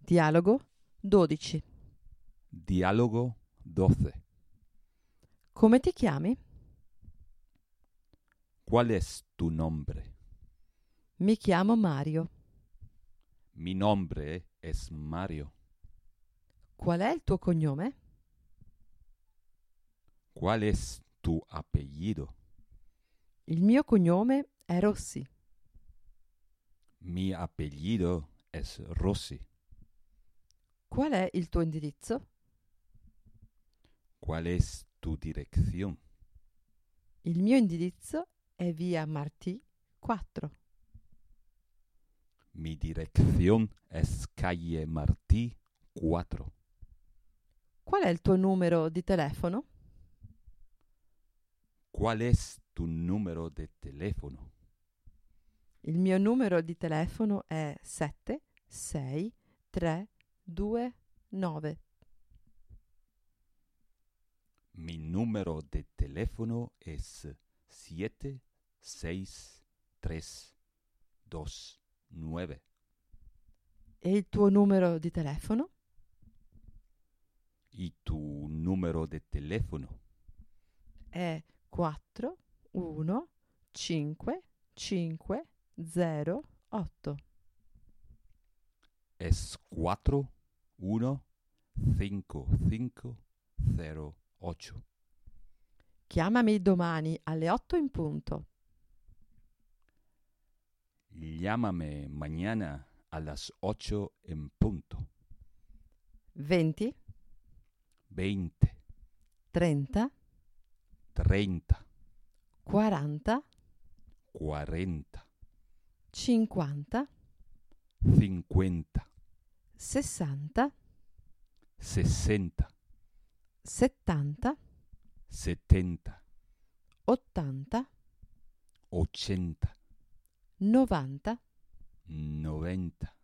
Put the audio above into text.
Dialogo 12. Diálogo 12. Come ti chiami? ¿Cuál es tu nombre? Mi chiamo Mario. Mi nombre es Mario. Qual è il tuo cognome? ¿Cuál es tu apellido? Il mio cognome è Rossi. Mi apellido es Rossi. Qual è il tuo indirizzo? ¿Cuál es tu dirección? Il mio indirizzo è via Martí 4. Mi dirección es calle Martí 4. Qual è il tuo numero di telefono? ¿Cuál es tu número de teléfono? Il mio numero di telefono è 76329. Mi número de teléfono es 76329. E il tuo numero di telefono? ¿Y tu número de teléfono? È 4155008. Es 415508. Chiamami domani alle 8 in punto. Llámame mañana a las 8 en punto. 20 20, 30 30, 40 40, 50 50, 60 60, 70 70, 80 80, 90 90.